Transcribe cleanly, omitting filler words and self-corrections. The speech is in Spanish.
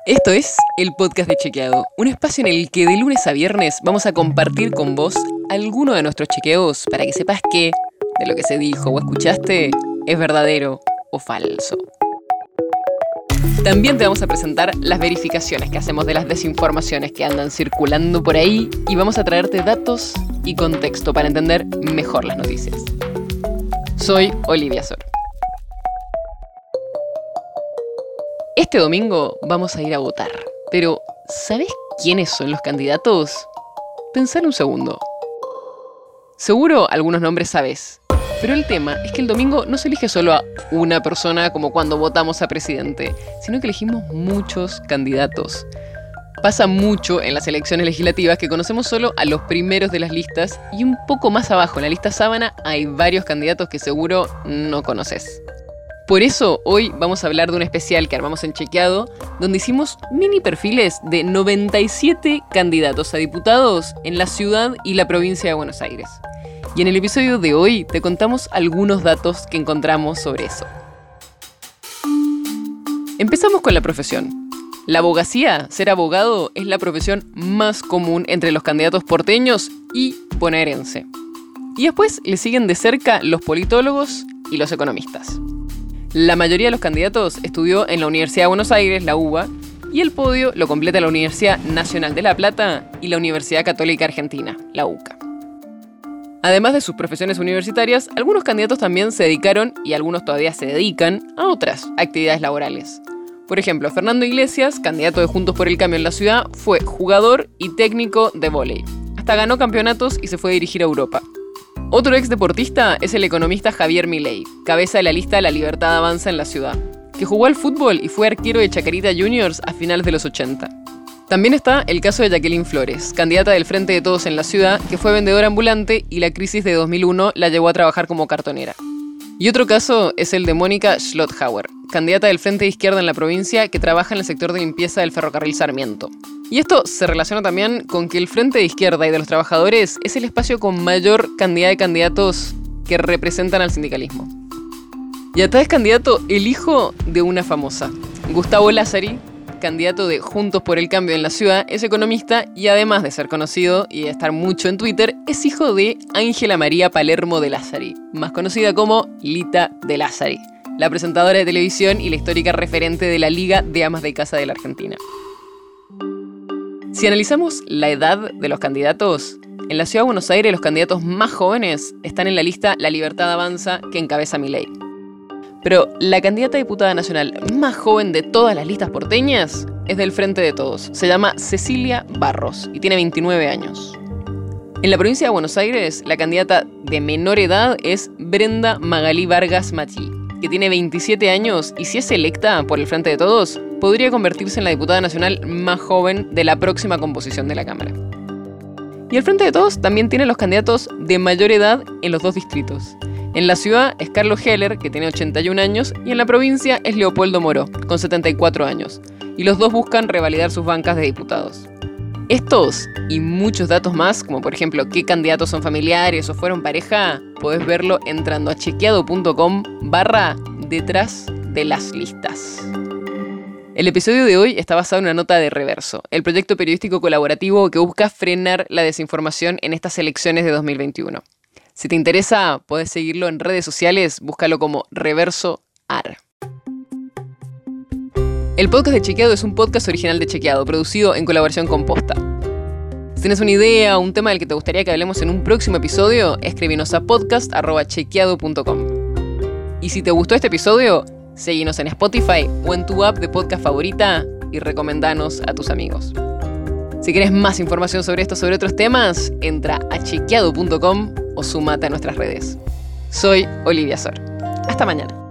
Esto es el podcast de Chequeado, un espacio en el que de lunes a viernes vamos a compartir con vos alguno de nuestros chequeos para que sepas que de lo que se dijo o escuchaste es verdadero o falso. También te vamos a presentar las verificaciones que hacemos de las desinformaciones que andan circulando por ahí y vamos a traerte datos y contexto para entender mejor las noticias. Soy Olivia Sor. Este domingo vamos a ir a votar, pero ¿sabés quiénes son los candidatos? Pensá un segundo. Seguro algunos nombres sabés, pero el tema es que el domingo no se elige solo a una persona como cuando votamos a presidente, sino que elegimos muchos candidatos. Pasa mucho en las elecciones legislativas que conocemos solo a los primeros de las listas y un poco más abajo en la lista sábana hay varios candidatos que seguro no conoces. Por eso hoy vamos a hablar de un especial que armamos en Chequeado, donde hicimos mini perfiles de 97 candidatos a diputados en la ciudad y la provincia de Buenos Aires. Y en el episodio de hoy te contamos algunos datos que encontramos sobre eso. Empezamos con la profesión. La abogacía, ser abogado, es la profesión más común entre los candidatos porteños y bonaerense. Y después le siguen de cerca los politólogos y los economistas. La mayoría de los candidatos estudió en la Universidad de Buenos Aires, la UBA, y el podio lo completa la Universidad Nacional de La Plata y la Universidad Católica Argentina, la UCA. Además de sus profesiones universitarias, algunos candidatos también se dedicaron, y algunos todavía se dedican, a otras actividades laborales. Por ejemplo, Fernando Iglesias, candidato de Juntos por el Cambio en la ciudad, fue jugador y técnico de vóley. Hasta ganó campeonatos y se fue a dirigir a Europa. Otro ex deportista es el economista Javier Milei, cabeza de la lista La Libertad Avanza en la ciudad, que jugó al fútbol y fue arquero de Chacarita Juniors a finales de los 80. También está el caso de Jacqueline Flores, candidata del Frente de Todos en la ciudad, que fue vendedora ambulante y la crisis de 2001 la llevó a trabajar como cartonera. Y otro caso es el de Mónica Schlotthauer, candidata del Frente de Izquierda en la provincia que trabaja en el sector de limpieza del ferrocarril Sarmiento. Y esto se relaciona también con que el Frente de Izquierda y de los Trabajadores es el espacio con mayor cantidad de candidatos que representan al sindicalismo. Y acá es candidato el hijo de una famosa. Gustavo Lázari, candidato de Juntos por el Cambio en la ciudad, es economista y además de ser conocido y de estar mucho en Twitter, es hijo de Ángela María Palermo de Lázari, más conocida como Lita de Lázari, la presentadora de televisión y la histórica referente de la Liga de Amas de Casa de la Argentina. Si analizamos la edad de los candidatos, en la ciudad de Buenos Aires los candidatos más jóvenes están en la lista La Libertad Avanza que encabeza Milei. Pero la candidata a diputada nacional más joven de todas las listas porteñas es del Frente de Todos. Se llama Cecilia Barros y tiene 29 años. En la provincia de Buenos Aires, la candidata de menor edad es Brenda Magalí Vargas Machi, que tiene 27 años y si es electa por el Frente de Todos, podría convertirse en la diputada nacional más joven de la próxima composición de la Cámara. Y el Frente de Todos también tiene los candidatos de mayor edad en los dos distritos. En la ciudad es Carlos Heller, que tiene 81 años, y en la provincia es Leopoldo Moró, con 74 años. Y los dos buscan revalidar sus bancas de diputados. Estos y muchos datos más, como por ejemplo qué candidatos son familiares o fueron pareja, podés verlo entrando a chequeado.com/detrás de las listas. El episodio de hoy está basado en una nota de Reverso, el proyecto periodístico colaborativo que busca frenar la desinformación en estas elecciones de 2021. Si te interesa, podés seguirlo en redes sociales, búscalo como ReversoAR. El podcast de Chequeado es un podcast original de Chequeado, producido en colaboración con Posta. Si tienes una idea o un tema del que te gustaría que hablemos en un próximo episodio, escríbenos a podcast@chequeado.com. Y si te gustó este episodio, seguinos en Spotify o en tu app de podcast favorita y recomendanos a tus amigos. Si querés más información sobre esto o sobre otros temas, entra a chequeado.com o sumate a nuestras redes. Soy Olivia Sor. Hasta mañana.